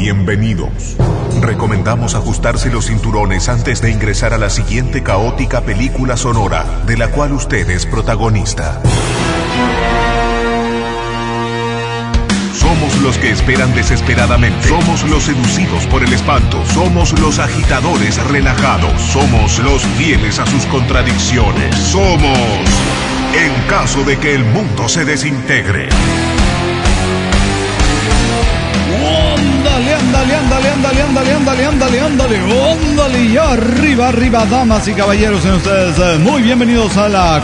bienvenidos. Recomendamos ajustarse los cinturones antes de ingresar a la siguiente caótica película sonora, de la cual usted es protagonista. Somos los que esperan desesperadamente. Somos los seducidos por el espanto. Somos los agitadores relajados. Somos los fieles a sus contradicciones. Somos en caso de que el mundo se desintegre. Ándale, y arriba, damas y caballeros, en ustedes muy bienvenidos a la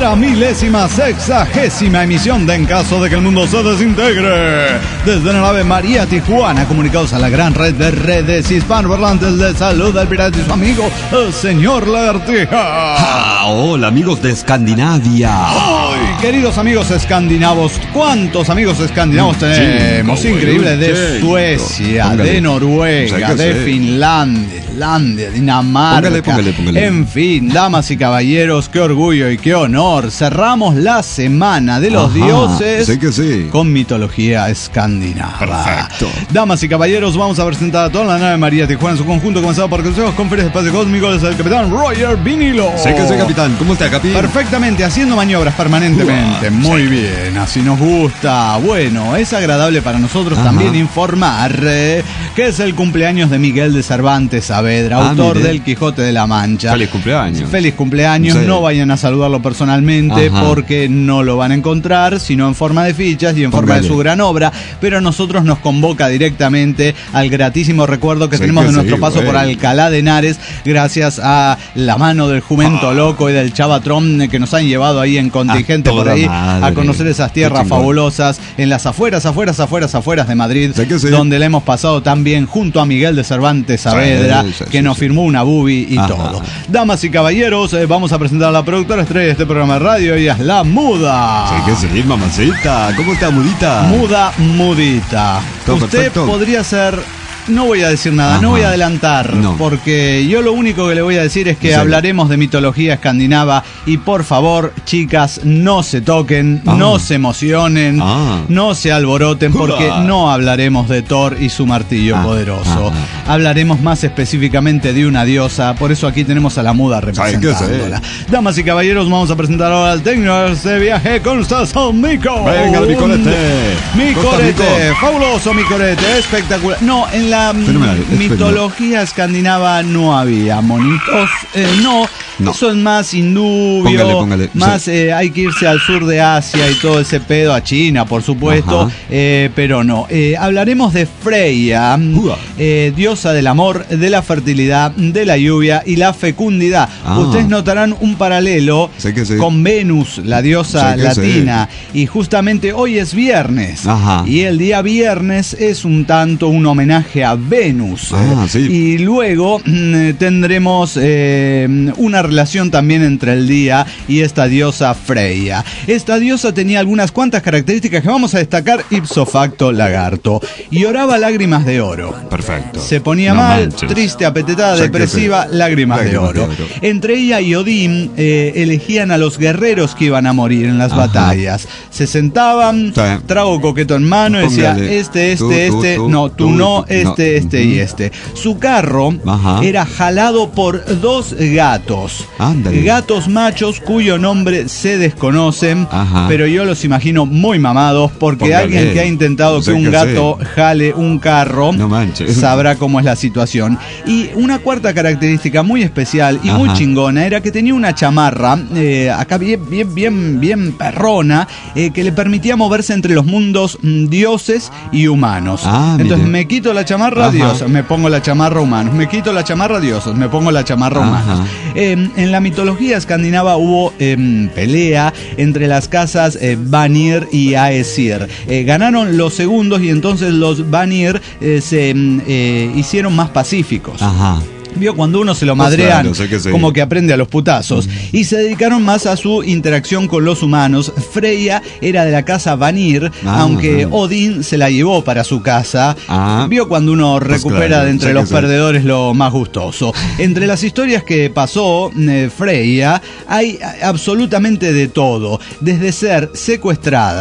4.060ª emisión de En caso de que el mundo se desintegre. Desde la nave María Tijuana, comunicados a la gran red de redes hispanoparlantes, les saluda el pirata y su amigo, el señor Lagartija. Hola, amigos de Escandinavia. Ay, queridos amigos escandinavos, ¿cuántos amigos escandinavos tenemos? Increíble, de Suecia, de Noruega, de Finlandia, Dinamarca. Póngale. En fin, damas y caballeros, qué orgullo y qué honor. Cerramos la semana de los dioses con mitología escandinava. Perfecto. Damas y caballeros, vamos a presentar a toda la nave María Tijuana en su conjunto, comenzado por consejos, conferencias de espacio cósmico, desde el capitán Roger Vinilo. Sé que sí, capitán. ¿Cómo está, capi? Perfectamente, haciendo maniobras permanentemente. Muy bien, así nos gusta. Bueno, es agradable para nosotros también informar que es el cumpleaños de Miguel de Cervantes Saavedra, autor del Quijote de la Mancha. Feliz cumpleaños. Feliz cumpleaños. Sí. No vayan a saludarlo personalmente porque no lo van a encontrar, sino en forma de fichas y en forma de su gran obra. Pero a nosotros nos convoca directamente al gratísimo recuerdo que tenemos de nuestro paso por Alcalá de Henares, gracias a la mano del Jumento Loco y del Chavatrón, que nos han llevado ahí en contingente por ahí a conocer esas tierras fabulosas en las afueras de Madrid, donde le hemos pasado también junto a Miguel de Cervantes Saavedra, que nos firmó una bubi y todo. Damas y caballeros, vamos a presentar a la productora estrella de este programa de radio. Ella es la Muda. Sí, mamacita. ¿Cómo está, Mudita? Mudita. Usted podría ser... No voy a decir nada, no voy a adelantar, porque yo lo único que le voy a decir es que hablaremos de mitología escandinava y por favor, chicas, no se toquen, no se emocionen, no se alboroten, porque no hablaremos de Thor y su martillo poderoso. Hablaremos más específicamente de una diosa, por eso aquí tenemos a la Muda representándola. Damas y caballeros, vamos a presentar ahora al técnico de este viaje con ustedes, Mico. Venga, mi corete. Mi corete, fabuloso mi corete, espectacular. No, en la mitología escandinava no había monitos, no, eso es más hindú, póngale, más hay que irse al sur de Asia y todo ese pedo, a China por supuesto, pero no, hablaremos de Freya, diosa del amor, de la fertilidad, de la lluvia y la fecundidad. Ustedes notarán un paralelo con Venus, la diosa latina, y justamente hoy es viernes, y el día viernes es un tanto un homenaje a Venus, y luego tendremos una relación también entre el día y esta diosa Freya. Esta diosa tenía algunas cuantas características que vamos a destacar ipso facto, Lagarto. Lloraba lágrimas de oro. Perfecto. Se ponía mal, triste, apetetada, depresiva, lágrimas de oro. Entre ella y Odín elegían a los guerreros que iban a morir en las batallas. Se sentaban, trago coqueto en mano, decía este, este. Su carro era jalado por dos gatos. Gatos machos cuyo nombre se desconocen, pero yo los imagino muy mamados, porque alguien que ha intentado que un gato jale un carro sabrá cómo es la situación. Y una cuarta característica muy especial y muy chingona era que tenía una chamarra acá bien perrona, que le permitía moverse entre los mundos dioses y humanos. Entonces me quito la chamarra, dioses, me pongo la chamarra, humanos, me quito la chamarra, dioses, me pongo la chamarra, humanos. En la mitología escandinava hubo pelea entre las casas Vanir y Aesir. Ganaron los segundos y entonces los Vanir se hicieron más pacíficos. Vio cuando uno se lo madrean, como que aprende a los putazos. Y se dedicaron más a su interacción con los humanos. Freya era de la casa Vanir, aunque Odín se la llevó para su casa. Vio cuando uno recupera de entre los perdedores lo más gustoso. Entre las historias que pasó Freya hay absolutamente de todo. Desde ser secuestrada,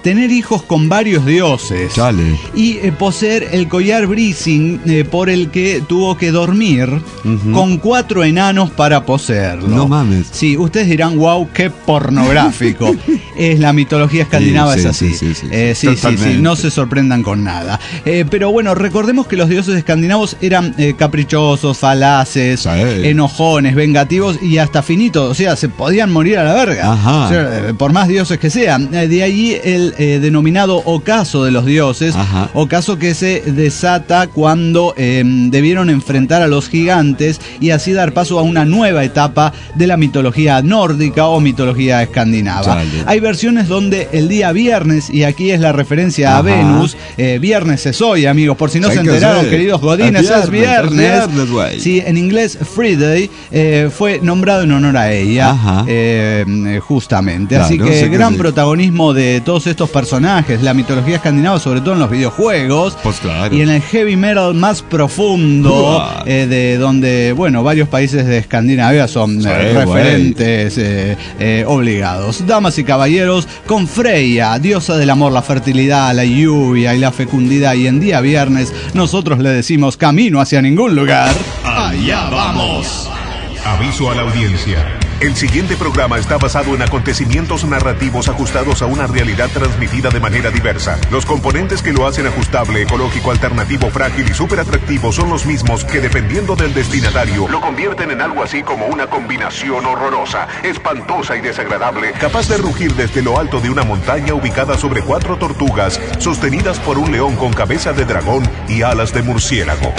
tener hijos con varios dioses. Chale. Y poseer el collar Brising por el que tuvo que dormir con 4 enanos para poseerlo. No mames. Sí, ustedes dirán, wow, qué pornográfico. Es la mitología escandinava, es así. Sí, no se sorprendan con nada. Pero bueno, recordemos que los dioses escandinavos eran caprichosos, falaces, enojones, vengativos y hasta finitos. O sea, se podían morir a la verga. O sea, por más dioses que sean. De allí el denominado ocaso de los dioses. Ocaso que se desata cuando debieron enfrentar a los gigantes y así dar paso a una nueva etapa de la mitología nórdica o mitología escandinava. Hay versiones donde el día viernes, y aquí es la referencia a Venus, viernes es hoy, amigos, por si no se enteraron, queridos godines, es viernes. Sí, en inglés Friday fue nombrado en honor a ella, justamente. Así que gran protagonismo de todos estos personajes, la mitología escandinava, sobre todo en los videojuegos, y en el heavy metal más profundo, de donde, bueno, varios países de Escandinavia son referentes obligados. Damas y caballeros, con Freya, diosa del amor, la fertilidad, la lluvia y la fecundidad, y en día viernes nosotros le decimos camino hacia ningún lugar. ¡Allá vamos! Aviso a la audiencia. El siguiente programa está basado en acontecimientos narrativos ajustados a una realidad transmitida de manera diversa. Los componentes que lo hacen ajustable, ecológico, alternativo, frágil y súper atractivo son los mismos que, dependiendo del destinatario, lo convierten en algo así como una combinación horrorosa, espantosa y desagradable, capaz de rugir desde lo alto de una montaña ubicada sobre 4 tortugas, sostenidas por un león con cabeza de dragón y alas de murciélago.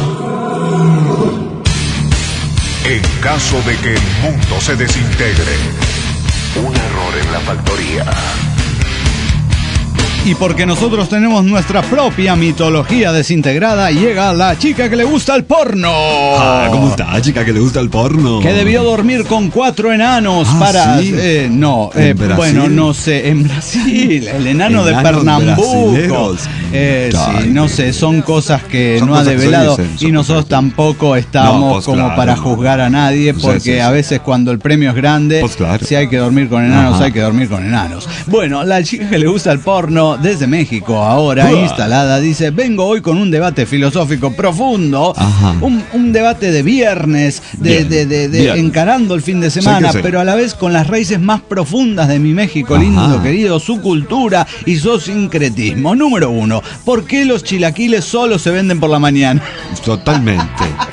En caso de que el mundo se desintegre, un error en la factoría. Y porque nosotros tenemos nuestra propia mitología desintegrada, llega la chica que le gusta el porno. ¿Cómo está, chica que le gusta el porno? Que debió dormir con 4 enanos para... ¿sí? Bueno, no sé, en Brasil, el enano de Pernambuco. Sí, no sé, son cosas que no ha develado y nosotros tampoco estamos para juzgar a nadie, porque a veces cuando el premio es grande, si hay que dormir con enanos, hay que dormir con enanos. Bueno, la chica que le gusta el porno, desde México, ahora instalada, dice: vengo hoy con un debate filosófico profundo, un debate de viernes, de encarando el fin de semana, pero a la vez con las raíces más profundas de mi México lindo, querido, su cultura y su sincretismo. Número 1, ¿por qué los chilaquiles solo se venden por la mañana? Totalmente.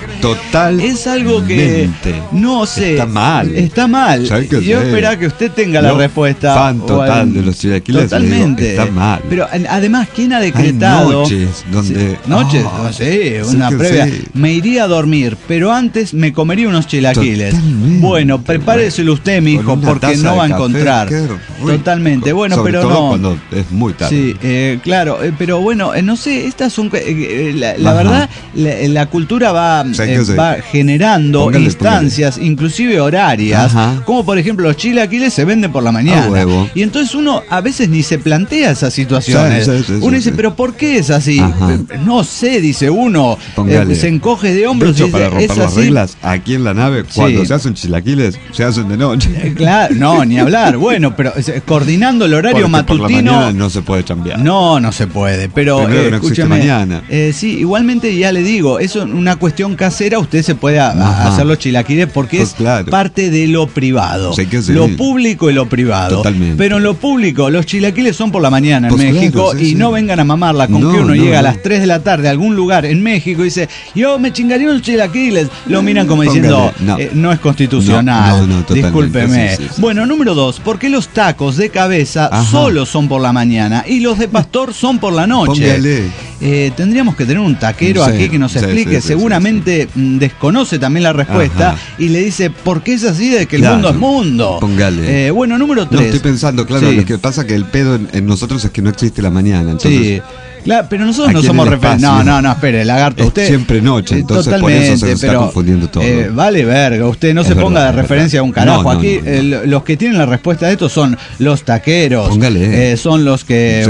Es algo que no sé. Está mal. Yo esperaba que usted tenga la respuesta. Fan total de los chilaquiles. Totalmente. Está mal. Pero además, ¿quién ha decretado? Hay noches donde... Noches, no sé, una previa. Me iría a dormir, pero antes me comería unos chilaquiles. Bueno, prepáreselo usted, mi hijo, porque no va a encontrar. Totalmente. Bueno, sobre pero todo no. cuando es muy tarde. Sí, claro, pero bueno, no sé, estas son... la verdad, la cultura va generando instancias, inclusive horarias, como por ejemplo los chilaquiles se venden por la mañana. Y entonces uno a veces ni se plantea esas situaciones. Uno dice, pero ¿por qué es así? No sé, dice uno, se encoge de hombros y dice, para romper las reglas, aquí en la nave, cuando se hacen chilaquiles, se hacen de noche. Claro, no, ni hablar. Bueno, pero coordinando el horario matutino. Por la mañana no se puede chambear. No se puede, pero no escúcheme, mañana. Sí, igualmente ya le digo, eso es una cuestión casera, usted se puede hacer los chilaquiles porque es parte de lo privado. Lo público y lo privado. Totalmente. Pero en lo público, los chilaquiles son por la mañana en México, y no vengan a mamarla con que uno llega a las 3 de la tarde a algún lugar en México y dice, yo me chingaría unos chilaquiles. Lo miran como diciendo, no es constitucional. Discúlpeme. Bueno, número 2, ¿por qué los tacos de cabeza solo son por la mañana y los de pastor son por la noche? Tendríamos que tener un taquero aquí que nos explique. Seguramente desconoce también la respuesta y le dice, ¿por qué es así de que el mundo es mundo? Bueno, número 3. No, estoy pensando, lo que pasa que el pedo en nosotros es que no existe la mañana. Entonces, Claro, pero nosotros no somos referentes. No, espere, lagarto. Usted siempre noche, entonces por eso se está confundiendo todo. Vale verga, usted no se ponga de referencia a un carajo. Aquí los que tienen la respuesta a esto son los taqueros. Son los que,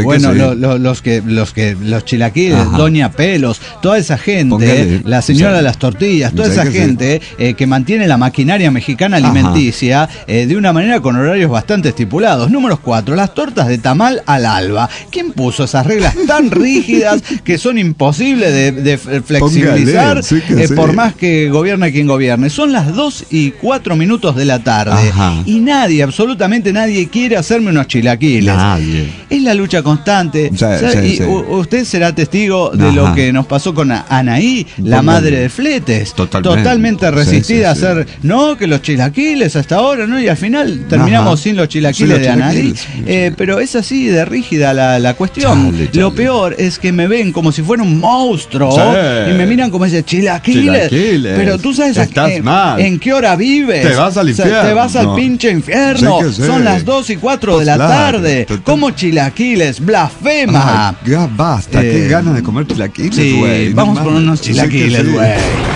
los chilaquiles, Doña Pelos, toda esa gente, la señora de las tortillas, toda esa gente que mantiene la maquinaria mexicana alimenticia de una manera con horarios bastante estipulados. Número 4, las tortas de tamal al alba. ¿Quién puso esas reglas tan rígidas que son imposibles de flexibilizar por más que gobierne quien gobierne? Son las 2:04 de la tarde y nadie, absolutamente nadie quiere hacerme unos chilaquiles. Es la lucha constante. Usted será testigo de lo que nos pasó con Anaí, la madre de Fletes, totalmente resistida a hacer, no, que los chilaquiles hasta ahora, ¿no? Y al final terminamos sin los chilaquiles de Anaí. Pero es así de rígida la cuestión. Lo peor es que me ven como si fuera un monstruo y me miran como ese chilaquiles. Pero tú sabes en qué hora vives. Te vas al infierno. Te vas al pinche infierno. Son las 2:04 de la tarde. ¿Cómo chilaquiles? Blasfema. Ya basta, qué ganas de comer chilaquiles, güey. Sí, vamos con unos chilaquiles, güey.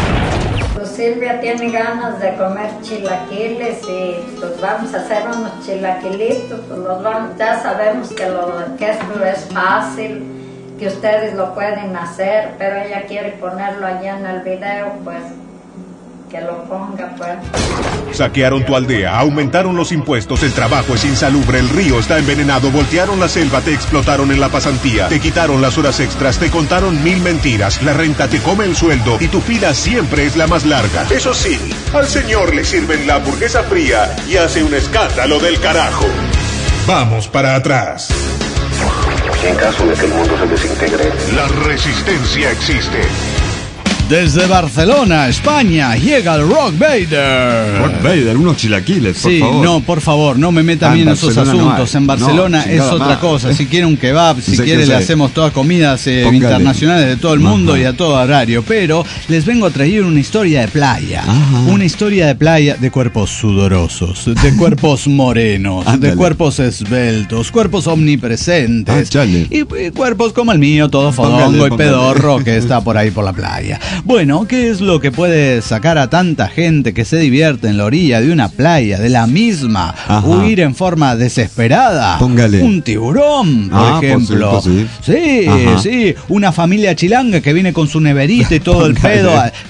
Silvia tiene ganas de comer chilaquiles y pues vamos a hacer unos chilaquilitos, pues ya sabemos que esto es fácil, que ustedes lo pueden hacer, pero ella quiere ponerlo allá en el video, pues que lo ponga, pues. Saquearon tu aldea, aumentaron los impuestos, el trabajo es insalubre, el río está envenenado, voltearon la selva, te explotaron en la pasantía, te quitaron las horas extras, te contaron 1000 mentiras, la renta te come el sueldo y tu fila siempre es la más larga. Eso sí, al señor le sirven la hamburguesa fría y hace un escándalo del carajo. Vamos para atrás. En caso de que el mundo se desintegre, la resistencia existe. Desde Barcelona, España, llega el Rock Vader. Rock Vader, unos chilaquiles, por favor. No, por favor, no me meta a mí en esos asuntos. En Barcelona es otra cosa. Si quiere un kebab, si quiere le hacemos todas comidas internacionales de todo el mundo y a todo horario. Pero les vengo a traer una historia de playa. Una historia de playa de cuerpos sudorosos, de cuerpos morenos, de cuerpos esbeltos, cuerpos omnipresentes. Y cuerpos como el mío, todo fodongo y pedorro que está por ahí por la playa. Bueno, ¿qué es lo que puede sacar a tanta gente que se divierte en la orilla de una playa, de la misma, huir en forma desesperada? Un tiburón, por ejemplo. Por cierto, sí, una familia chilanga que viene con su neverita y todo el pedo.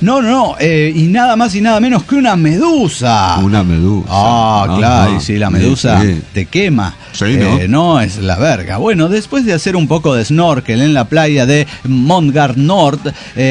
Y nada más y nada menos que una medusa. Una medusa. Claro, y si la medusa te quema. Sí, no es la verga. Bueno, después de hacer un poco de snorkel en la playa de Montgard Nord,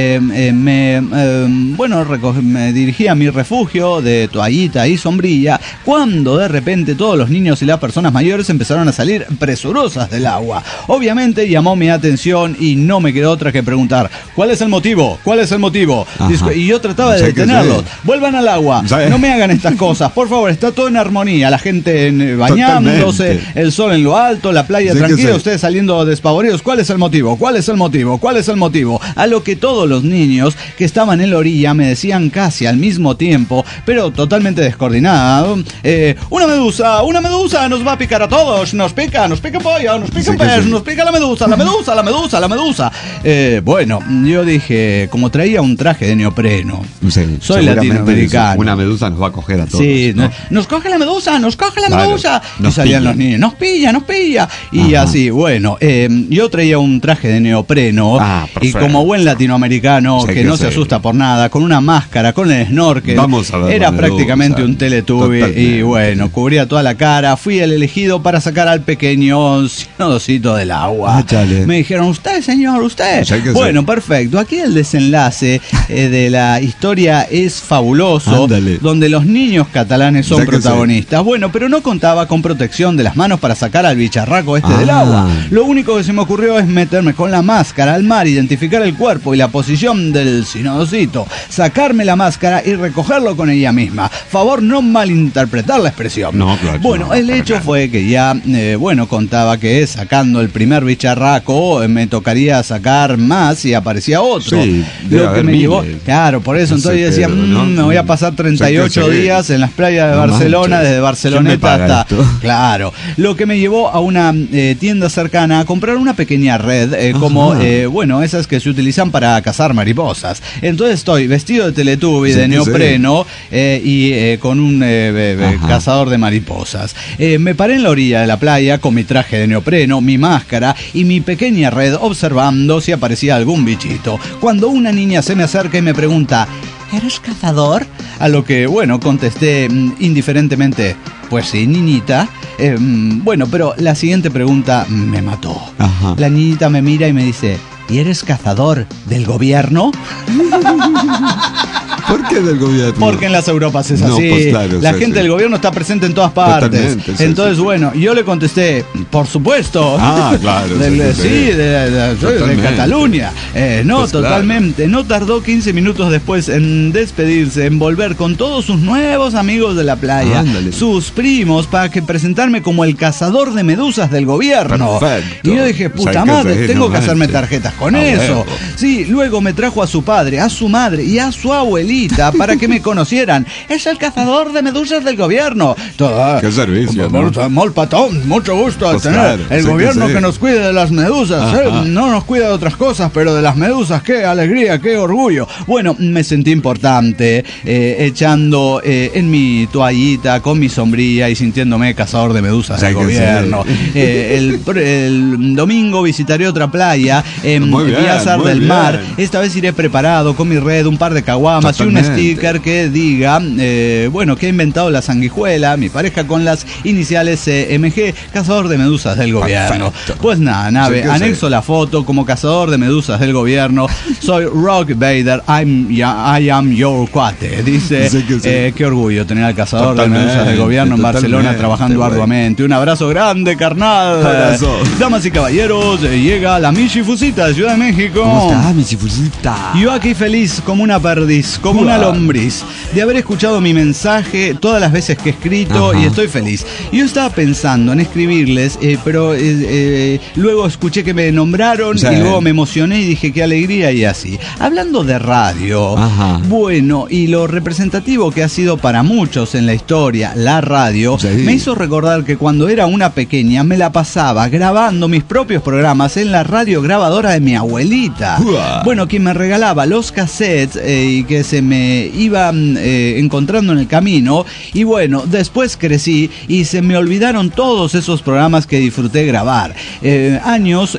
me dirigí a mi refugio de toallita y sombrilla, cuando de repente todos los niños y las personas mayores empezaron a salir presurosas del agua. Obviamente llamó mi atención y no me quedó otra que preguntar, ¿cuál es el motivo? ¿Cuál es el motivo? Y yo trataba de detenerlos. Vuelvan al agua, no me hagan estas cosas, por favor, está todo en armonía, la gente bañándose, el sol en lo alto, la playa tranquila, ustedes saliendo despavoridos. ¿Cuál es el motivo? ¿Cuál es el motivo? ¿Cuál es el motivo? A lo que todos los niños que estaban en la orilla me decían casi al mismo tiempo, pero totalmente descoordinado, una medusa nos va a picar a todos, nos pica pollo, nos pica pez, nos pica la medusa. Bueno, yo dije, como traía un traje de neopreno, soy latinoamericano, una medusa nos va a coger a todos. Sí, ¿no? Nos coge la medusa. Y salían los niños, nos pilla. Y así, bueno, yo traía un traje de neopreno y como buen latinoamericano que no se asusta por nada, con una máscara, con el snorkel, era prácticamente un Teletubby y bueno, cubría toda la cara. Fui el elegido para sacar al pequeño sinodosito del agua. Me dijeron, ¿usted, señor? ¿Usted? Bueno, perfecto. Aquí el desenlace de la historia es fabuloso, donde los niños catalanes son protagonistas. Bueno, pero no contaba con protección de las manos para sacar al bicharraco del agua. Lo único que se me ocurrió es meterme con la máscara al mar, identificar el cuerpo y la posición del el sinodosito, sacarme la máscara y recogerlo con ella misma. Favor no malinterpretar la expresión. No, claro. Bueno, el hecho fue que ya, contaba que sacando el primer bicharraco me tocaría sacar más y aparecía otro. Sí, lo que me llevó, claro, por eso entonces yo decía, me voy a pasar 38 días en las playas de Barcelona, desde Barceloneta hasta... Claro, lo que me llevó a una tienda cercana a comprar una pequeña red, esas que se utilizan para cazar mariposas. Entonces estoy vestido de Teletubby, de neopreno, y con un cazador de mariposas. Me paré en la orilla de la playa con mi traje de neopreno, mi máscara y mi pequeña red, observando si aparecía algún bichito. Cuando una niña se me acerca y me pregunta, ¿eres cazador? A lo que, contesté indiferentemente, pues sí, niñita. Pero la siguiente pregunta me mató. Ajá. La niñita me mira y me dice, ¿y eres cazador del gobierno? ¿Por qué del gobierno? Porque en las Europas es así. Pues claro, la gente del gobierno está presente en todas partes. Entonces, yo le contesté, por supuesto. Claro. De Cataluña. Totalmente. Claro. No tardó 15 minutos después en despedirse, en volver con todos sus nuevos amigos de la playa, sus primos, para presentarme como el cazador de medusas del gobierno. Perfecto. Y yo dije, puta madre, tengo que hacerme tarjetas con eso. Sí, luego me trajo a su padre, a su madre y a su abuelita para que me conocieran. Es el cazador de medusas del gobierno. Qué servicio, ¿no? Mucho gusto al tener el gobierno que nos cuide de las medusas. No nos cuida de otras cosas, pero de las medusas, qué alegría, qué orgullo. Bueno, me sentí importante, echando en mi toallita con mi sombrilla y sintiéndome cazador de medusas del gobierno. El domingo visitaré otra playa en Piazar del Mar. Esta vez iré preparado con mi red, un par de caguamas y un sticker que diga, que he inventado la sanguijuela, mi pareja, con las iniciales CMG, cazador de medusas del gobierno. Perfecto. Pues nada, anexo la foto como cazador de medusas del gobierno. Soy Rock Vader, I am your cuate. Dice, qué orgullo tener al cazador de medusas del gobierno en Barcelona trabajando arduamente. Un abrazo grande, carnal. Abrazo. Damas y caballeros, llega la Michifusita de Ciudad de México. ¿Cómo está, Michifusita? Yo aquí feliz como una perdiz, como una lombriz, de haber escuchado mi mensaje todas las veces que he escrito. Y estoy feliz. Yo estaba pensando en escribirles, pero luego escuché que me nombraron y luego me emocioné y dije qué alegría y así. Hablando de radio, y lo representativo que ha sido para muchos en la historia, la radio, me hizo recordar que cuando era una pequeña me la pasaba grabando mis propios programas en la radio grabadora de mi abuelita. Quien me regalaba los cassettes y que se me iban encontrando en el camino. Y después crecí y se me olvidaron todos esos programas que disfruté grabar. Años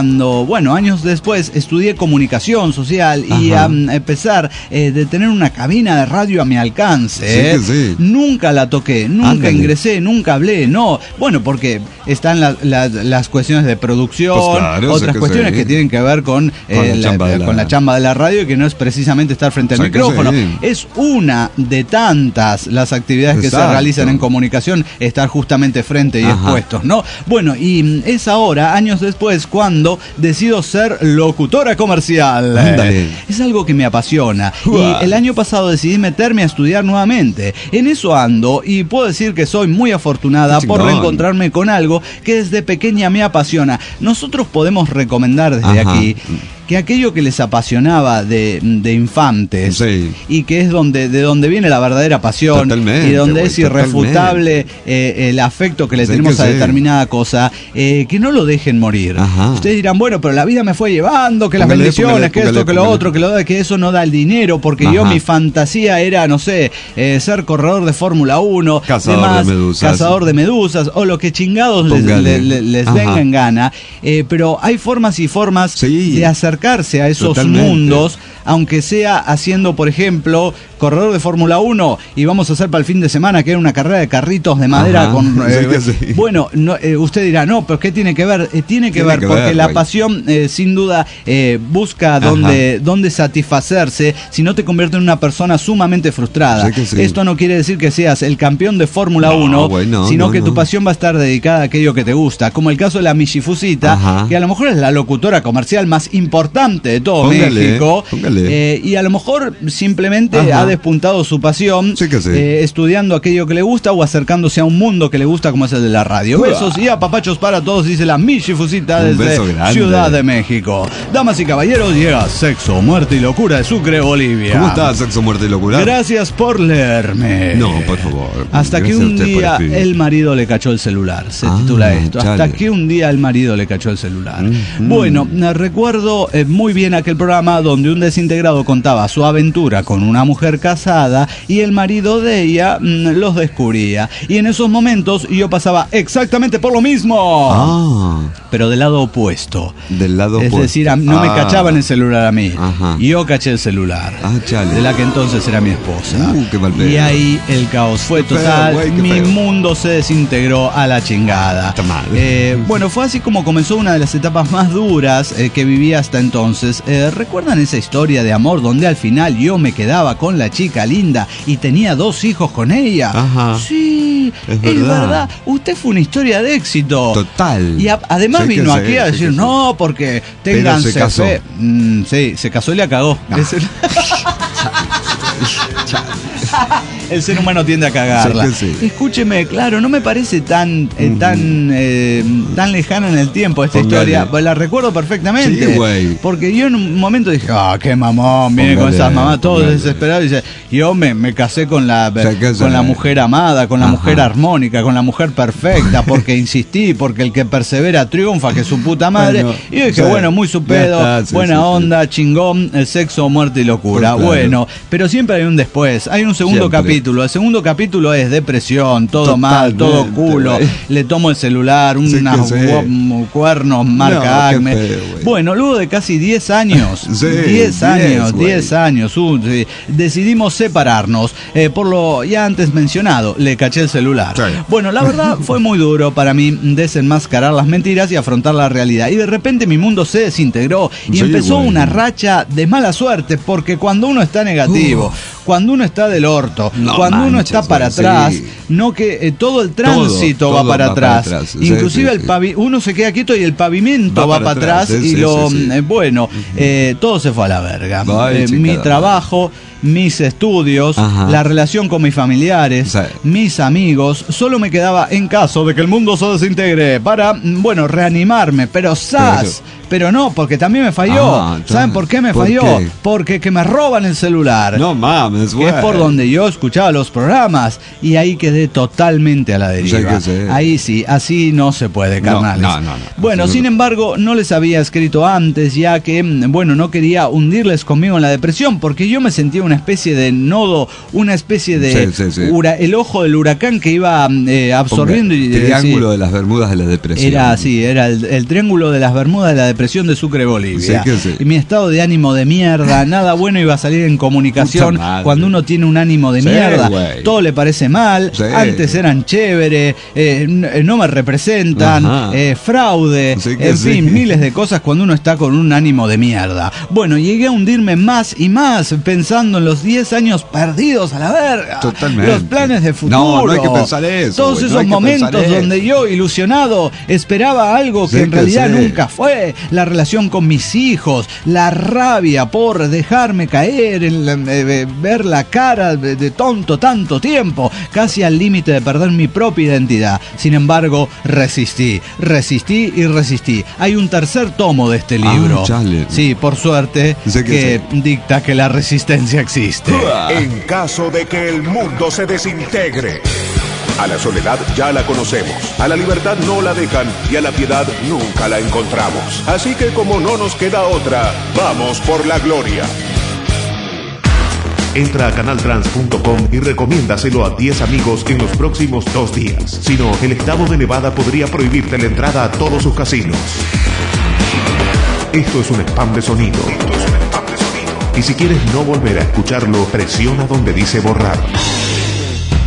después estudié comunicación social y a pesar de tener una cabina de radio a mi alcance, nunca la toqué, nunca ingresé, nunca hablé, porque están las cuestiones de producción, otras cuestiones que tienen que ver con la chamba de la radio, y que no es precisamente estar frente al micrófono. Es una de tantas las actividades que se realizan en comunicación, estar justamente frente y expuestos, ¿no? Y es ahora, años después, cuando decido ser locutora comercial. Es algo que me apasiona. Y el año pasado decidí meterme a estudiar nuevamente. En eso ando y puedo decir que soy muy afortunada por reencontrarme con algo que desde pequeña me apasiona. Nosotros podemos recomendar desde aquí que aquello que les apasionaba de infantes, y que es de donde viene la verdadera pasión, y donde es irrefutable el afecto que le tenemos a determinada cosa, que no lo dejen morir. Ustedes dirán, pero la vida me fue llevando, que las bendiciones, que esto, que lo otro, que eso no da el dinero, porque mi fantasía era, ser corredor de Fórmula 1, cazador de medusas, o lo que chingados les venga en gana. Pero hay formas y formas de acercarse a esos mundos, aunque sea haciendo, por ejemplo, corredor de Fórmula 1 y vamos a hacer para el fin de semana que era una carrera de carritos de madera con... usted dirá, pero ¿qué tiene que ver? Tiene que ver porque la pasión sin duda busca dónde satisfacerse, si no te convierte en una persona sumamente frustrada. Esto no quiere decir que seas el campeón de Fórmula 1, sino que tu pasión va a estar dedicada a aquello que te gusta, como el caso de la Michifusita, que a lo mejor es la locutora comercial más importante importante de todo México. Y a lo mejor simplemente ha despuntado su pasión estudiando aquello que le gusta o acercándose a un mundo que le gusta, como es el de la radio. Besos y apapachos para todos, dice la Michi Fusita desde Ciudad de México. Damas y caballeros, llega Sexo, Muerte y Locura de Sucre, Bolivia. ¿Cómo está Sexo, Muerte y Locura? Gracias por leerme. No, por favor. Hasta que un día el marido le cachó el celular. Se titula esto. Hasta que un día el marido le cachó el celular. Bueno, recuerdo muy bien aquel programa donde un desintegrado contaba su aventura con una mujer casada y el marido de ella los descubría. Y en esos momentos yo pasaba exactamente por lo mismo. Pero del lado opuesto. Del lado opuesto. Es decir, no me cachaban el celular a mí. Yo caché el celular. De la que entonces era mi esposa. Qué mal pedo. Y ahí el caos fue total. Mi mundo se desintegró a la chingada. Está mal. Bueno, fue así como comenzó una de las etapas más duras que viví hasta entonces. ¿Recuerdan esa historia de amor donde al final yo me quedaba con la chica linda y tenía 2 hijos con ella? Sí, es verdad. Usted fue una historia de éxito. Total. Y además vino aquí a decir, no, porque ténganse fe. Sí, se casó y la cagó. El ser humano tiende a cagarla. Escúcheme, claro, no me parece tan lejana en el tiempo esta historia. La recuerdo perfectamente. Porque yo en un momento dije, qué mamón, viene con esas mamás, todos desesperados. Dice, yo me casé con la mujer amada, con la mujer armónica, con la mujer perfecta, porque insistí, porque el que persevera triunfa, que su puta madre. Y yo dije, bueno, muy su pedo, buena onda, chingón, el sexo, muerte y locura. Bueno, pero siempre hay un después, hay un segundo capítulo. El segundo capítulo es depresión, todo mal, todo culo. Le tomo el celular, unos cuernos marca Acme. Bueno, luego de casi 10 años, 10 años, decidimos separarnos. Por lo ya antes mencionado, le caché el celular. Bueno, la verdad fue muy duro para mí desenmascarar las mentiras y afrontar la realidad. Y de repente mi mundo se desintegró y empezó una racha de mala suerte, porque cuando uno está negativo, cuando uno está del orto, cuando uno está para atrás, no que todo el tránsito va para atrás. Inclusive uno se queda quieto y el pavimento va para atrás y todo se fue a la verga. Mi trabajo, mis estudios, la relación con mis familiares, mis amigos, solo me quedaba en caso de que el mundo se desintegre para, reanimarme, pero no, porque también me falló. ¿Saben por qué me falló? Porque que me roban el celular. No mames, güey. Es por donde yo escuchaba los programas y ahí quedé totalmente a la deriva. Ahí sí, así no se puede, carnales. No. Bueno, sin embargo, no les había escrito antes, ya que, no quería hundirles conmigo en la depresión, porque yo me sentía una especie de nodo, una especie de el ojo del huracán que iba absorbiendo. El triángulo de las Bermudas de la depresión. Era el triángulo de las Bermudas de la depresión de Sucre, Bolivia. Y mi estado de ánimo de mierda, nada bueno iba a salir en comunicación. Cuando uno tiene un ánimo de mierda, todo le parece mal. Antes eran chévere, no me representan, fraude, miles de cosas cuando uno está con un ánimo de mierda. Bueno, llegué a hundirme más y más pensando en los 10 años perdidos a la verga. Totalmente. Los planes de futuro. No hay que pensar eso. Todos esos momentos donde yo, ilusionado, esperaba algo que en realidad nunca fue. La relación con mis hijos, la rabia por dejarme caer, ver la cara de tonto tanto tiempo, casi al límite de perder mi propia identidad. Sin embargo, resistí. Hay un tercer tomo de este libro. Sí, por suerte, que dicta que la resistencia existe. En caso de que el mundo se desintegre. A la soledad ya la conocemos, a la libertad no la dejan y a la piedad nunca la encontramos. Así que como no nos queda otra, vamos por la gloria. Entra a canaltrans.com y recomiéndaselo a 10 amigos en los próximos 2 días. Si no, el estado de Nevada podría prohibirte la entrada a todos sus casinos. Esto es un spam de sonido. Y si quieres no volver a escucharlo, presiona donde dice borrar.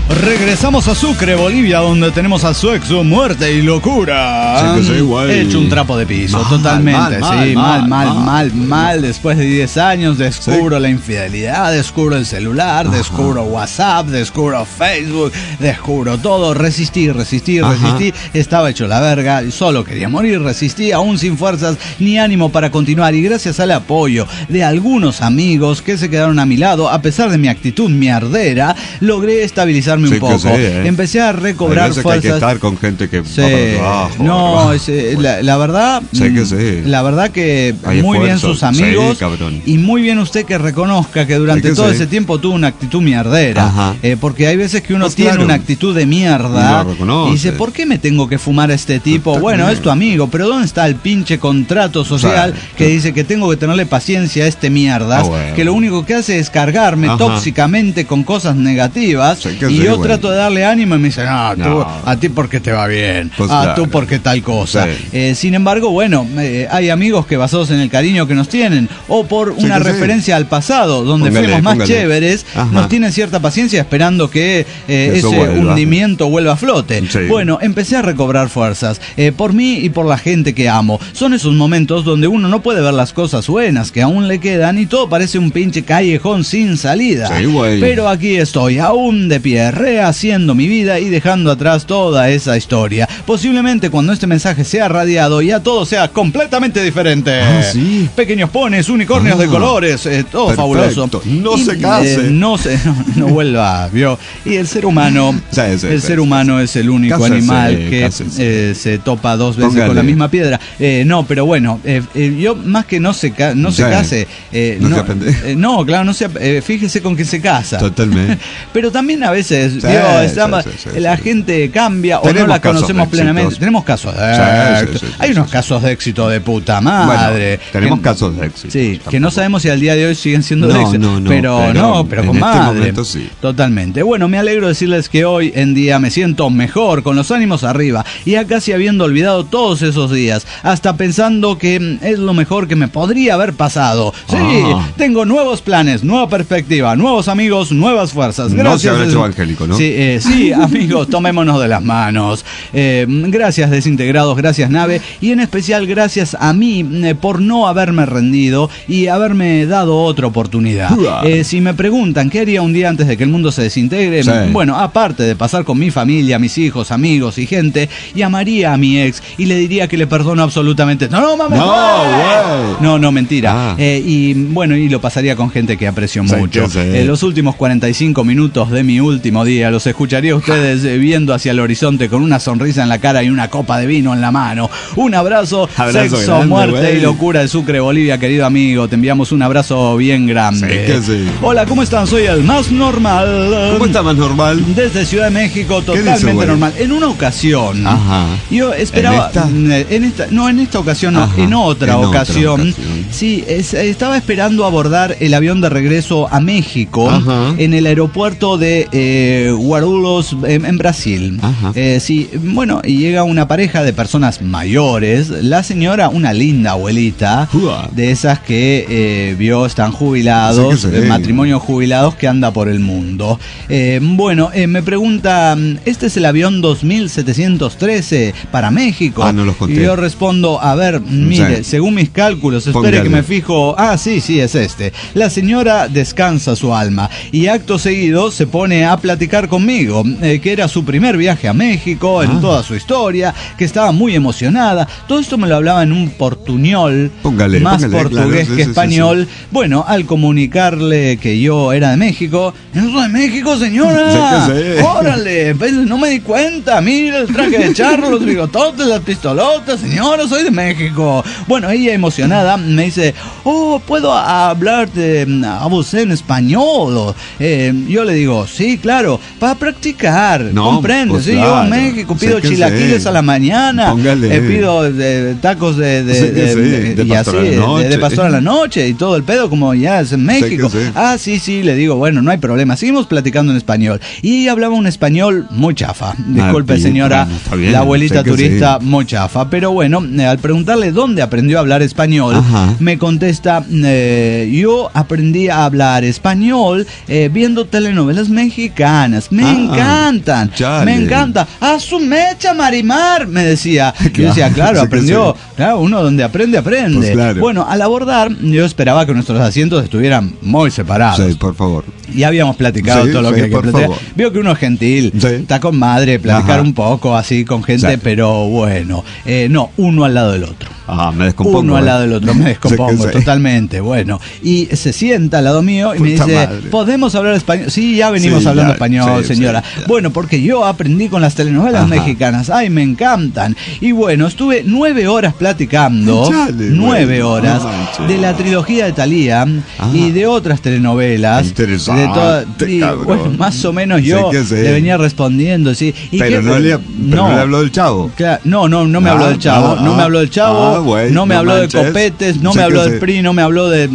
Regresamos a Sucre, Bolivia, donde tenemos a Sexo, Muerte y Locura. Sí, hecho un trapo de piso, totalmente. Mal. Después de 10 años descubro la infidelidad, descubro el celular, descubro WhatsApp, descubro Facebook, descubro todo. Resistí. Estaba hecho la verga, solo quería morir. Resistí, aún sin fuerzas ni ánimo para continuar. Y gracias al apoyo de algunos amigos que se quedaron a mi lado, a pesar de mi actitud mierdera, logré estabilizarme un poco. Empecé a recobrar fuerzas. Hay que estar con gente que va para la verdad, la verdad que hay muy esfuerzo. Bien sus amigos y muy bien usted que reconozca que durante todo ese tiempo tuvo una actitud mierdera, porque hay veces que uno tiene una actitud de mierda y dice, ¿por qué me tengo que fumar a este tipo? Bueno, es tu amigo, pero ¿dónde está el pinche contrato social que dice que tengo que tenerle paciencia a este mierdas, que lo único que hace es cargarme tóxicamente con cosas negativas? Y yo trato de darle ánimo y me dice, tú, a ti porque te va bien, tú porque tal cosa. Sin embargo, bueno, hay amigos que basados en el cariño que nos tienen o por una referencia al pasado donde fuimos más chéveres, nos tienen cierta paciencia esperando que ese hundimiento vuelva a flote. Bueno, empecé a recobrar fuerzas por mí y por la gente que amo. Son esos momentos donde uno no puede ver las cosas buenas que aún le quedan y todo parece un pinche callejón sin salida. Pero aquí estoy, aún de pie, rehaciendo mi vida y dejando atrás toda esa historia. Posiblemente cuando este mensaje sea radiado ya todo sea completamente diferente. Pequeños pones, unicornios de colores, todo fabuloso. No se case. No vuelva, ¿vio? Y el ser humano, ser humano es el único animal que se topa dos veces con la misma piedra. No, pero bueno, yo más que no se case, fíjese con que se casa. Totalmente. Pero también a veces la gente cambia o no la conocemos plenamente. Tenemos casos de éxito. Hay unos casos de éxito de puta madre. Tenemos casos de éxito. Sí, que no sabemos si al día de hoy siguen siendo de éxito. Pero con madre. Totalmente. Bueno, me alegro de decirles que hoy en día me siento mejor, con los ánimos arriba, y ya casi habiendo olvidado todos esos días, hasta pensando que es lo mejor que me podría haber pasado. Tengo nuevos planes, nueva perspectiva, nuevos amigos, nuevas fuerzas. Gracias. No se habrá hecho evangélico, ¿no? Sí, amigos, tomémonos de las manos. Gracias, desintegrados, gracias, nave, y en especial gracias a mí por no haberme rendido y haberme dado otra oportunidad. Si me preguntan qué haría un día antes de que el mundo se desintegre, bueno, aparte de pasar con mi familia, mis hijos, amigos y gente, llamaría a mi ex y le diría que le perdono absolutamente. No, mentira. Y bueno, y lo pasaría con gente que aprecio mucho. Los últimos 45 minutos de mi último día los escucharía a ustedes viendo hacia el horizonte con una sonrisa en la cara y una copa de vino en la mano. Un abrazo sexo, grande, muerte y locura de Sucre, Bolivia, querido amigo. Te enviamos un abrazo bien grande. Hola, ¿cómo están? Soy el más normal. ¿Cómo está más normal? Desde Ciudad de México, totalmente normal. En una ocasión, yo esperaba, en esta ocasión no, en otra ocasión, sí, estaba esperando abordar el avión de regreso a México en el aeropuerto de Guarulhos, en Brasil. Sí, bueno, y llega una pareja de personas mayores, la señora, una linda abuelita, de esas que están jubilados, matrimonios jubilados que anda por el mundo. Me pregunta, ¿este es el avión 2713 para México? No los conté. Y yo respondo, a ver, mire, según mis cálculos, espere que me fijo, sí, es este. La señora descansa su alma y acto seguido se pone a platicar conmigo, que era su primer viaje a México en toda su historia, que estaba muy emocionada. Todo esto me lo hablaba en un portuñol, más portugués que español. Bueno, al comunicarle que yo era de México, ¿no soy de México, señora? Órale, pues no me di cuenta, mira el traje de charro, los bigototes, las pistolotas, señora, soy de México. Bueno, ella emocionada me dice, ¿puedo hablarte a usted en español? Yo le digo, sí, claro, para practicar, comprende, pues yo a México pido chilaquiles a la mañana, pido tacos de pastor a la noche y todo el pedo, como ya es en México. Sí, le digo, bueno, no hay problema, seguimos platicando en español. Y ella hablaba un español muy chafa, disculpe señora, la abuelita turista muy chafa, pero bueno, al preguntarle dónde aprendió a hablar español, me contesta, yo aprendí a hablar español viendo telenovelas mexicanas. Me encantan, me encanta. ¡A su mecha, Marimar! Me decía. Yo decía, claro, aprendió. Claro, uno donde aprende. Pues claro. Bueno, al abordar, yo esperaba que nuestros asientos estuvieran muy separados. Sí, por favor. Y habíamos platicado todo lo que hay que platicar. Veo que uno es gentil, está con madre, platicar un poco así con gente, pero bueno, no, uno al lado del otro. Me descompongo. Uno al lado del otro, me descompongo totalmente, bueno. Y se sienta al lado mío y me dice, ¿podemos hablar español? Sí, ya venimos hablando español, señora. Bueno, porque yo aprendí con las telenovelas mexicanas, ay, me encantan. Y bueno, estuve 9 horas platicando, 9 horas, de la trilogía de Thalía y de otras telenovelas. Interesante. Y, bueno, más o menos yo le venía respondiendo, sí. ¿Y pero no le habló del Chavo. Claro, no me habló del Chavo, no me habló del Chavo. No me habló de copetes, no me habló del PRI, no me habló de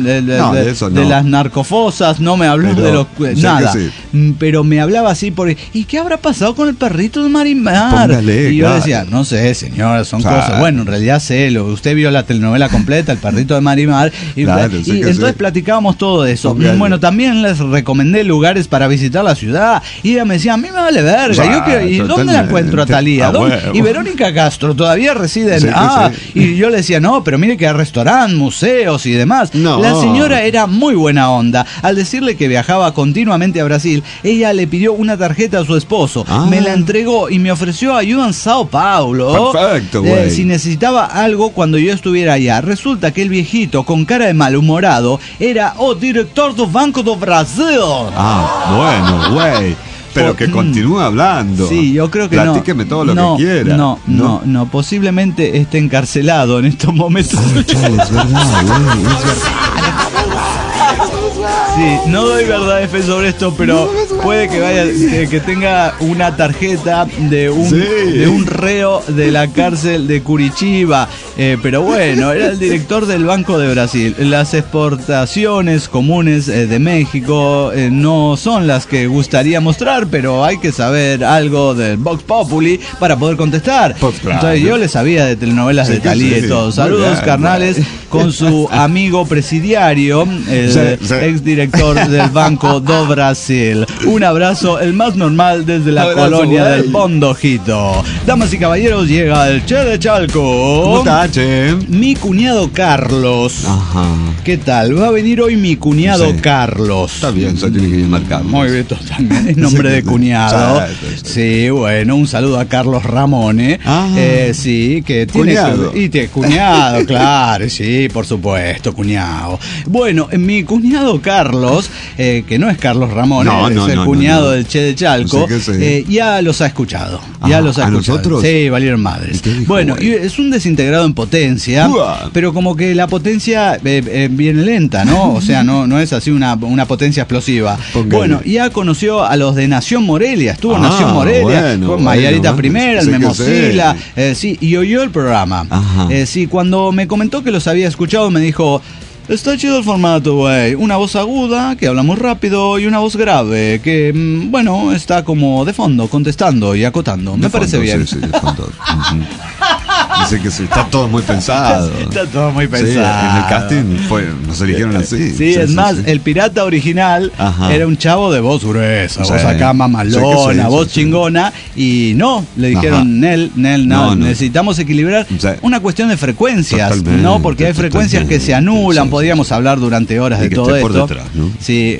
las narcofosas, no me habló de los... nada. Pero me hablaba así porque... ¿Y qué habrá pasado con el perrito de Marimar? Póngale, y yo decía, no sé, señora, son cosas... Bueno, en realidad sé, usted vio la telenovela completa, El perrito de Marimar, y entonces platicábamos todo eso. Bueno, también les recomendé lugares para visitar la ciudad, y ella me decía, a mí me vale verga, ¿y dónde la encuentro a Thalía? Y Verónica Castro todavía reside en... Y yo le decía, no, pero mire que hay restaurantes, museos y demás. La señora era muy buena onda. Al decirle que viajaba continuamente a Brasil, ella le pidió una tarjeta a su esposo. Me la entregó y me ofreció ayuda en Sao Paulo. Perfecto, si necesitaba algo cuando yo estuviera allá. Resulta que el viejito, con cara de malhumorado, era director del Banco do Brasil. Bueno, güey. Pero que continúe hablando. Sí, yo creo que platíqueme todo lo que quiera. No, posiblemente esté encarcelado en estos momentos. Es verdad, güey, Sí, no doy verdad de fe sobre esto, pero puede que tenga una tarjeta de un reo de la cárcel de Curitiba. Pero bueno, era el director del Banco de Brasil. Las exportaciones comunes de México no son las que gustaría mostrar, pero hay que saber algo del Vox Populi para poder contestar. Entonces yo le sabía de telenovelas de Thalía y todo. Saludos, carnales, con su amigo presidiario, el exdirector del Banco do Brasil. Un abrazo, el más normal desde la colonia del Bondojito. Damas y caballeros, llega el Che de Chalco. ¿Cómo está, Che? Mi cuñado Carlos. ¿Qué tal? Va a venir hoy mi cuñado Carlos. Está bien, se tiene que llamar Carlos. Muy bien, totalmente. Es nombre de cuñado. Sí, bueno, un saludo a Carlos Ramón, sí, que tiene... Cuñado, claro, sí, por supuesto, cuñado. Bueno, mi cuñado Carlos, que no es Carlos Ramón, es el cuñado del Che de Chalco, ya los ha escuchado. Ya los ha escuchado. ¿Nosotros? Sí, valieron madres. Bueno, y es un desintegrado en potencia, pero como que la potencia viene lenta, ¿no? O sea, no es así una potencia explosiva. Bueno, ya conoció a los de Nación Morelia, estuvo en Nación Morelia, con Mayarita Primera, el Memosila, y oyó el programa. Cuando me comentó que los había escuchado, me dijo... Está chido el formato, güey. Una voz aguda, que habla muy rápido, y una voz grave, que, bueno, está como de fondo, contestando y acotando. Me parece bien. Sí, de fondo. Dice que sí, está todo muy pensado. Está todo muy pensado. Sí, en el casting nos eligieron así. Sí, es más, el pirata original era un chavo de voz gruesa, voz acá mamalona, voz chingona, y le dijeron, Nel, necesitamos equilibrar una cuestión de frecuencias, ¿no? Porque hay frecuencias que se anulan, podríamos hablar durante horas de todo esto. Por detrás, ¿no? Sí.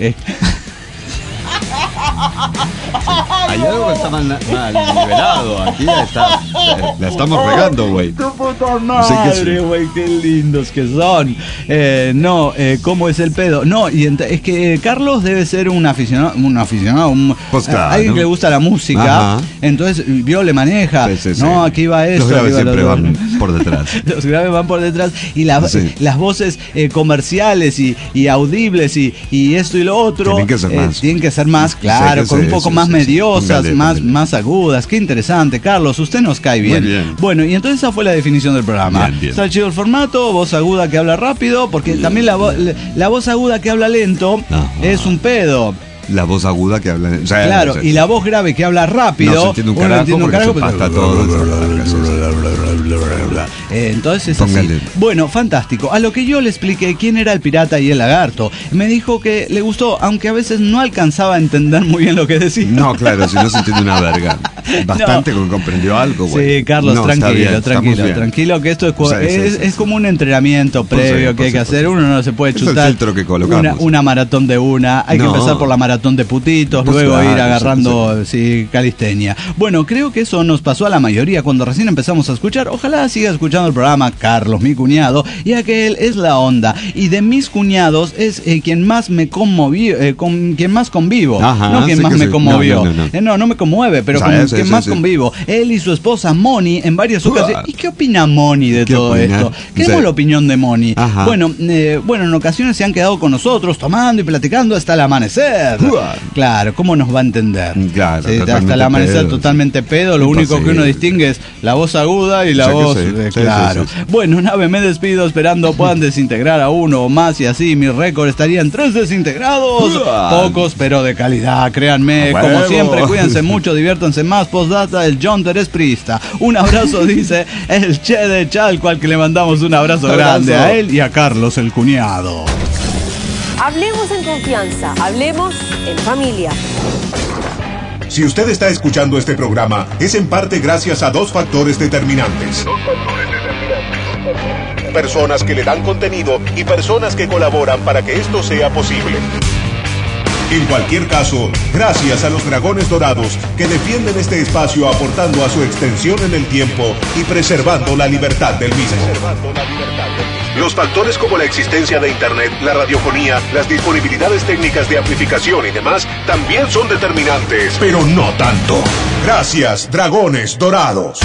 Hay algo que está mal nivelado. Aquí está. La estamos regando, güey. Tu puta madre, güey, qué lindos que son. ¿Cómo es el pedo? Es que Carlos debe ser un aficionado, alguien que le gusta la música. Entonces, le maneja. Aquí va esto. Los graves siempre van por detrás. Los graves van por detrás. Y las voces comerciales y audibles y esto y lo otro. Tienen que ser más, claro, con un poco más mediosas, más agudas. Qué interesante, Carlos, usted nos cae bien. Bueno, y entonces esa fue la definición del programa. Está chido el formato, voz aguda que habla rápido, porque también la voz aguda que habla lento es un pedo. la voz aguda que habla. O sea, claro, y la voz grave que habla rápido. No se entiende un carajo, porque pasa todo. Entonces es así. Bueno, fantástico. A lo que yo le expliqué quién era el pirata y el lagarto. Me dijo que le gustó, aunque a veces no alcanzaba a entender muy bien lo que decía. No, claro, si no se entiende una verga. Bastante no. Comprendió algo, güey. Sí, Carlos, no, tranquilo, que esto es como un entrenamiento previo que hay que hacer. Uno no se puede chutar el filtro que colocamos. Una maratón de una. Hay que empezar por la maratón de putitos, luego ir agarrando calistenia. Bueno, creo que eso nos pasó a la mayoría cuando recién empezamos a escuchar. Ojalá siga escuchando el programa Carlos, mi cuñado, ya que él es la onda. Y de mis cuñados es quien más me conmovió, con quien más convivo. Ajá, no quien más me conmovió. No me conmueve, pero con quien más convivo. Él y su esposa Moni en varias ocasiones. ¿Y qué opina Moni de todo esto? Queremos la opinión de Moni. Bueno, en ocasiones se han quedado con nosotros tomando y platicando hasta el amanecer. Claro, ¿cómo nos va a entender? Claro, hasta el amanecer totalmente pedo. Lo único que uno distingue es la voz aguda y la voz. Claro. Bueno, una vez me despido esperando puedan desintegrar a uno o más y así mi récord estaría en 3 desintegrados. Pocos, pero de calidad, créanme. Como siempre, cuídense mucho, diviértanse más. Postdata, el John Teres Prista. Un abrazo, dice el Che de Chalco, al que le mandamos un abrazo grande a él y a Carlos, el cuñado. Hablemos en confianza, hablemos en familia. Si usted está escuchando este programa, es en parte gracias a 2 factores determinantes. Personas que le dan contenido y personas que colaboran para que esto sea posible. En cualquier caso, gracias a los Dragones Dorados que defienden este espacio aportando a su extensión en el tiempo y preservando la libertad del mismo. Los factores como la existencia de Internet, la radiofonía, las disponibilidades técnicas de amplificación y demás también son determinantes, pero no tanto. Gracias, Dragones Dorados.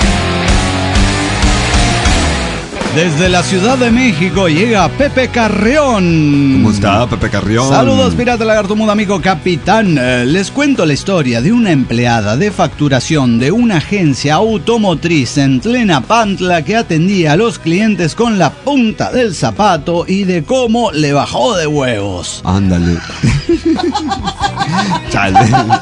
Desde la Ciudad de México llega Pepe Carrión. ¿Cómo está, Pepe Carrión? Saludos, pirata lagarto mudo, amigo capitán. Les cuento la historia de una empleada de facturación de una agencia automotriz en Tlenapantla que atendía a los clientes con la punta del zapato y de cómo le bajó de huevos. Ándale. Chale.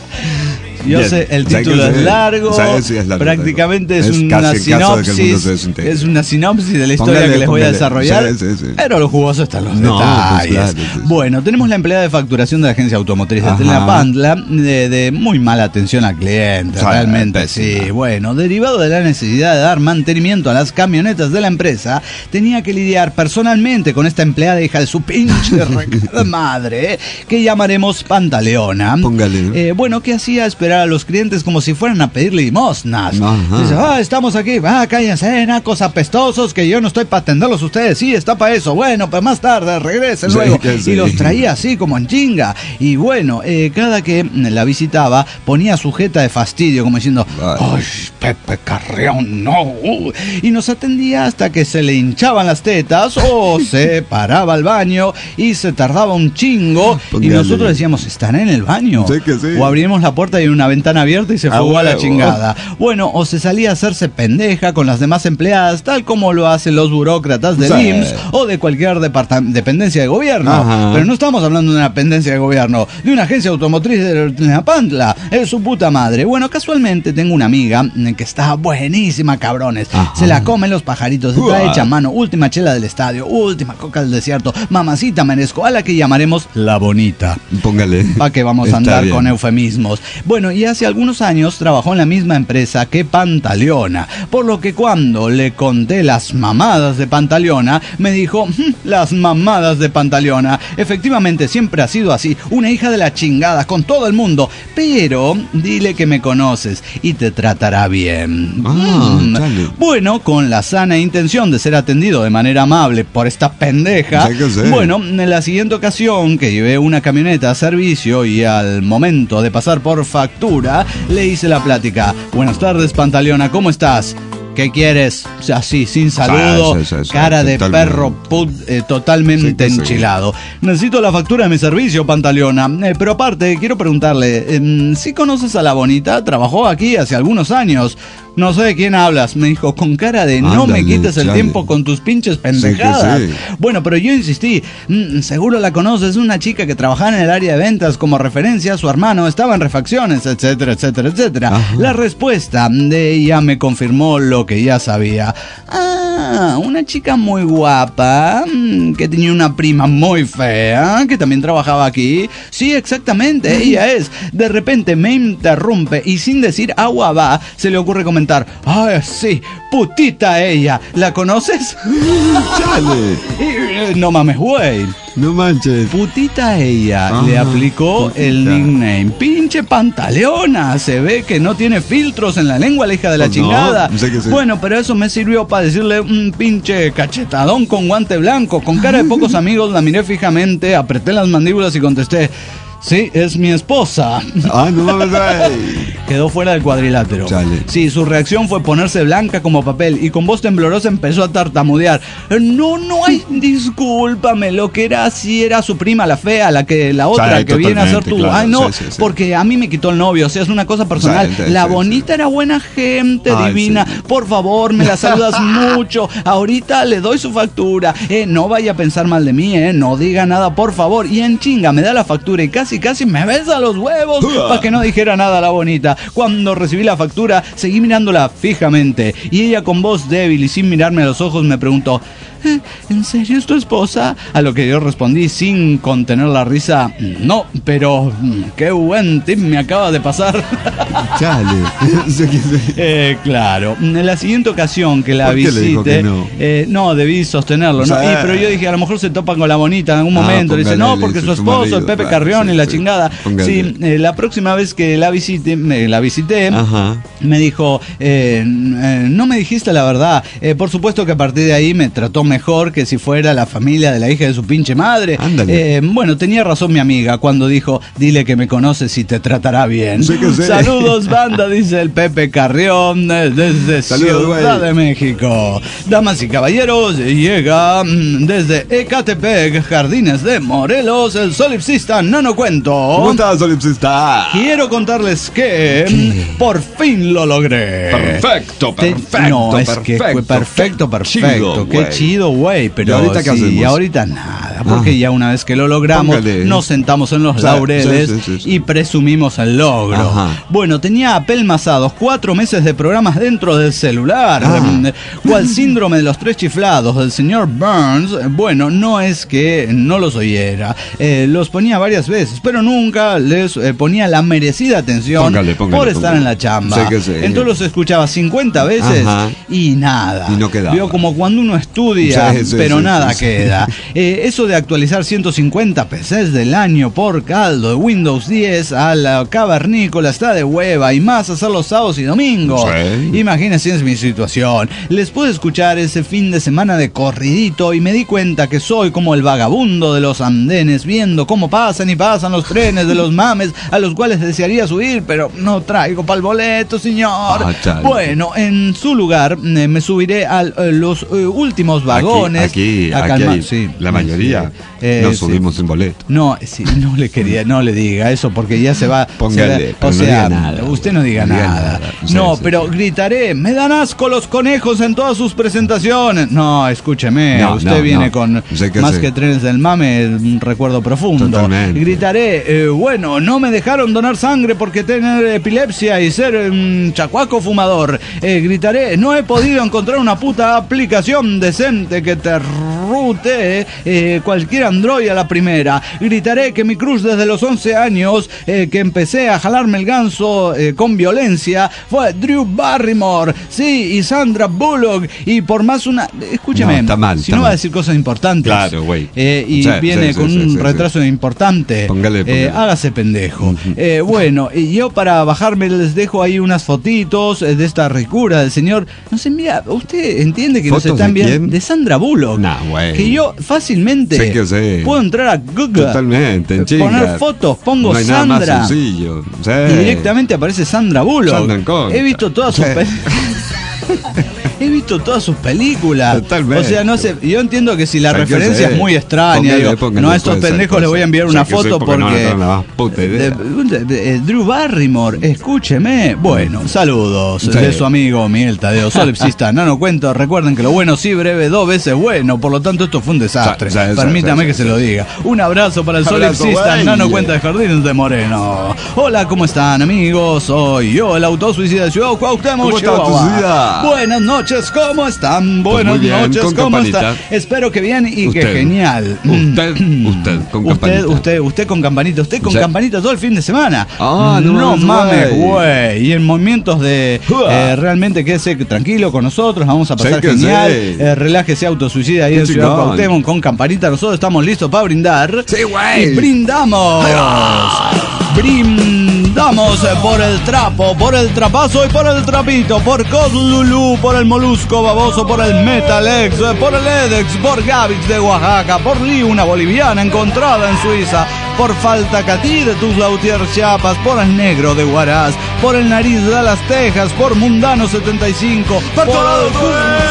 Yo sé, el título es largo, prácticamente es una sinopsis, es una sinopsis de la historia que les voy a desarrollar, pero lo jugoso están los detalles. Bueno, tenemos la empleada de facturación de la agencia automotriz de Tlenapantla, de muy mala atención al cliente, realmente, sí. Bueno, derivado de la necesidad de dar mantenimiento a las camionetas de la empresa, tenía que lidiar personalmente con esta empleada hija de su pinche madre, que llamaremos Pantaleona. Póngale. Bueno, ¿qué hacía? Esperar a los clientes como si fueran a pedirle limosnas. Dice, estamos aquí, cállense, nacos apestosos, que yo no estoy para atenderlos ustedes. Sí, está para eso. Bueno, pues más tarde, regresen luego. Y los traía así como en chinga. Y bueno, cada que la visitaba, ponía sujeta de fastidio, como diciendo, ¡ay, Pepe Carrión, no! Y nos atendía hasta que se le hinchaban las tetas o se paraba al baño y se tardaba un chingo. Y nosotros decíamos, ¿estará en el baño? Sí que sí. O abrimos la puerta y una ventana abierta y se fugó a la chingada. Bueno, o se salía a hacerse pendeja con las demás empleadas, tal como lo hacen los burócratas del IMSS o de cualquier dependencia de gobierno. Pero no estamos hablando de una dependencia de gobierno, de una agencia automotriz de Tlenapantla. Es su puta madre. Bueno, casualmente tengo una amiga que está buenísima, cabrones. Se la comen los pajaritos, está hecha a mano. Última chela del estadio, última coca del desierto, mamacita merezco, a la que llamaremos la bonita. Póngale. ¿Para qué vamos a andar con eufemismos? Bueno, y hace algunos años trabajó en la misma empresa que Pantaleona, por lo que cuando le conté las mamadas de Pantaleona, me dijo, las mamadas de Pantaleona, efectivamente siempre ha sido así, una hija de la chingada con todo el mundo, pero dile que me conoces y te tratará bien. Bueno, con la sana intención de ser atendido de manera amable por esta pendeja, bueno, en la siguiente ocasión que llevé una camioneta a servicio y al momento de pasar por factura, le hice la plática. Buenas tardes, Pantaleona, ¿cómo estás? ¿Qué quieres? O sea, así, sin saludo, cara de perro totalmente enchilado. Necesito la factura de mi servicio, Pantaleona. Pero aparte, quiero preguntarle, ¿sí conoces a la bonita? Trabajó aquí hace algunos años. No sé de quién hablas, me dijo, con cara de no me quites el tiempo con tus pinches pendejadas. Sí. Bueno, pero yo insistí, seguro la conoces, es una chica que trabajaba en el área de ventas. Como referencia, su hermano estaba en refacciones, etcétera, etcétera, etcétera. Ajá. La respuesta de ella me confirmó lo que ya sabía. Una chica muy guapa, que tenía una prima muy fea, que también trabajaba aquí. Sí, exactamente, ella es. De repente me interrumpe y sin decir agua va, se le ocurre comentar, sí, putita ella, ¿la conoces? Chale. No mames, güey. No manches. Putita ella, le aplicó putita. El nickname. Pinche pantaleona, se ve que no tiene filtros en la lengua, la hija de la chingada. No, sé que sí. Bueno, pero eso me sirvió para decirle un pinche cachetadón con guante blanco. Con cara de pocos amigos la miré fijamente, apreté las mandíbulas y contesté, sí, es mi esposa. No mames. Quedó fuera del cuadrilátero. Chale. Sí, su reacción fue ponerse blanca como papel y con voz temblorosa empezó a tartamudear. No, ay, discúlpame, lo que era así era su prima, la fea, la otra que viene a ser tu... Claro, ay, no, sí. Porque a mí me quitó el novio, o sea, es una cosa personal. La bonita era buena gente, divina. Sí. Por favor, me la saludas mucho. Ahorita le doy su factura. No vaya a pensar mal de mí, no diga nada, por favor. Y en chinga, me da la factura y casi me besa los huevos para que no dijera nada la bonita. Cuando recibí la factura, seguí mirándola fijamente y ella con voz débil y sin mirarme a los ojos me preguntó, ¿en serio es tu esposa? A lo que yo respondí sin contener la risa, no, pero qué buen tip me acaba de pasar. Chale. Claro, en la siguiente ocasión que la visite, no, debí sostenerlo, ¿no? Pero yo dije, a lo mejor se topan con la bonita en algún momento. Le dice, no, porque su esposo, marido, el Pepe Carrión y la chingada. Sí, la próxima vez que la visité, me dijo, no me dijiste la verdad. Por supuesto que a partir de ahí me trató mejor que si fuera la familia de la hija de su pinche madre. Bueno, tenía razón mi amiga cuando dijo, dile que me conoces y te tratará bien. Sí. Saludos, banda, dice el Pepe Carrión desde Ciudad de México. Damas y caballeros, llega desde Ecatepec, Jardines de Morelos, el solipsista Nano Cuento. ¿Cómo estás, solipsista? Quiero contarles que por fin lo logré. Perfecto. No, es que fue perfecto. Chido, qué chido, güey. Pero ahorita nada, porque ya una vez que lo logramos, nos sentamos en los laureles y presumimos el logro. Bueno, tenía apelmazados 4 meses de programas dentro del celular. ¿Cuál síndrome de los 3 chiflados del señor Burns? Bueno, no es que no los oyera. Los ponía varias veces, pero nunca les ponía la merecida atención por estar en la chamba. Entonces los escuchaba 50 veces y nada. Y no quedaba. Vio como cuando uno estudia, pero nada queda. Eso de actualizar 150 PCs del año por caldo de Windows 10 a la cavernícola está de hueva y más hacer los sábados y domingos. Imagínense mi situación. Les pude escuchar ese fin de semana de corridito y me di cuenta que soy como el vagabundo de los andenes viendo cómo pasan y pasan los trenes de los mames a los cuales desearía subir, pero no traigo para el boleto, señor. Bueno, en su lugar me subiré a los últimos vagones. Aquí la mayoría nos subimos sin boleto. No le diga eso porque ya se va. Póngale, no diga nada. Usted no diga nada. Pero gritaré, me dan asco los conejos en todas sus presentaciones. No, escúcheme, usted viene con más que trenes del mame, un recuerdo profundo. Totalmente. Gritaré, bueno, no me dejaron donar sangre porque tener epilepsia y ser un chacuaco fumador. Gritaré, no he podido encontrar una puta aplicación decente que te rute cualquier Android a la primera. Gritaré que mi cruz desde los 11 años, que empecé a jalarme el ganso con violencia, fue Drew Barrymore, sí, y Sandra Bullock, y por más una... Escúcheme, no va a decir cosas importantes. Claro, güey. Y viene con un retraso importante. Póngale. Hágase pendejo. Bueno, yo para bajarme les dejo ahí unas fotitos de esta ricura del señor. No sé, mira, usted entiende que nos están viendo de Sandra Bullock. Que yo fácilmente puedo entrar a Google. Totalmente, poner fotos, pongo no Sandra. Nada más sencillo. Y directamente aparece Sandra Bullock. He visto todas sus he visto todas sus películas. Totalmente. O sea, no sé, yo entiendo que si la referencia es muy extraña, a estos pendejos les voy a enviar una foto porque Drew Barrymore, escúcheme. Bueno, saludos de su amigo Miguel Tadeo, solipsista, no cuento. Recuerden que lo bueno sí breve 2 veces bueno, por lo tanto esto fue un desastre. Permítame que se lo diga. Un abrazo para el solipsista, no cuenta de Jardines de Moreno. Hola, ¿cómo están, amigos? Soy yo, el autosuicida de Ciudad Cuauhtémoc, Chihuahua. Buenas noches, ¿cómo están? Buenas noches, ¿cómo están? Espero que bien y que genial. Usted con campanita. Usted con campanita todo el fin de semana. No mames, güey. Y en momentos de realmente quédese tranquilo con nosotros, vamos a pasar genial. Relájese, autosuicida ahí en Ciudad Cuauhtémoc con campanita. Nosotros estamos listos para brindar. Sí, güey. Y brindamos. Brindamos por el trapo, por el trapazo y por el trapito, por Coslulú, por el molusco baboso, por el Metalex, por el Edex, por Gavix de Oaxaca, por Lee, una boliviana encontrada en Suiza, por Faltacatí de Tuzlautier, Chiapas, por el Negro de Huaraz, por el Nariz de Dallas, Texas, por Mundano 75, por todo el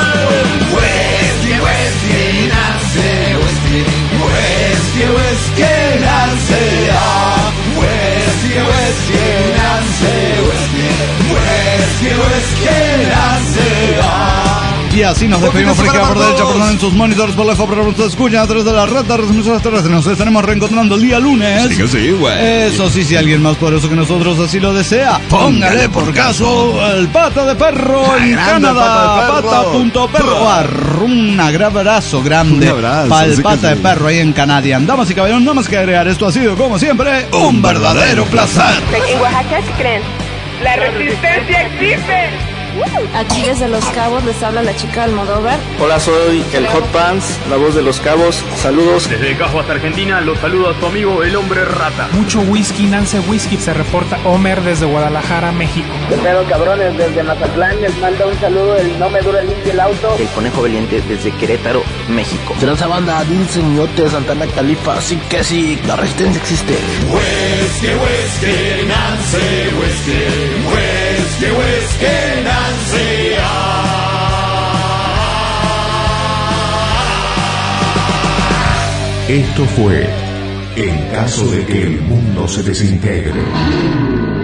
Y así nos despedimos por izquierda, por derecha, por en sus monitores, por la FA, por ustedes escuchan a través de la red de transmisiones terrestres. Nos estaremos reencontrando el día lunes. Sí, güey. Eso sí, si alguien más poderoso que nosotros así lo desea, póngale por caso el Pata de Perro en Canadá. Pata.perro. Un abrazo grande para el Pata de Perro ahí en Canadá. Damas y caballeros, nada más que agregar, esto ha sido como siempre un verdadero placer. En Oaxaca, ¿qué creen? La resistencia existe. Aquí desde Los Cabos les habla la chica Almodóvar. Hola, soy el Hot Pants, la voz de Los Cabos. Saludos. Desde Cajo hasta Argentina, los saludo a tu amigo el Hombre Rata. Mucho whisky, Nance Whisky, se reporta Homer desde Guadalajara, México. Pero cabrones, desde Mazatlán les manda un saludo el No Me Dura Limpio el Auto. El Conejo Valiente desde Querétaro, México. Transa banda, Dulce Ñote, Santana Califa, sí que sí, la resistencia existe. Whisky, Nance Whisky, Whisky, Nance. Esto fue En caso de que el mundo se desintegre.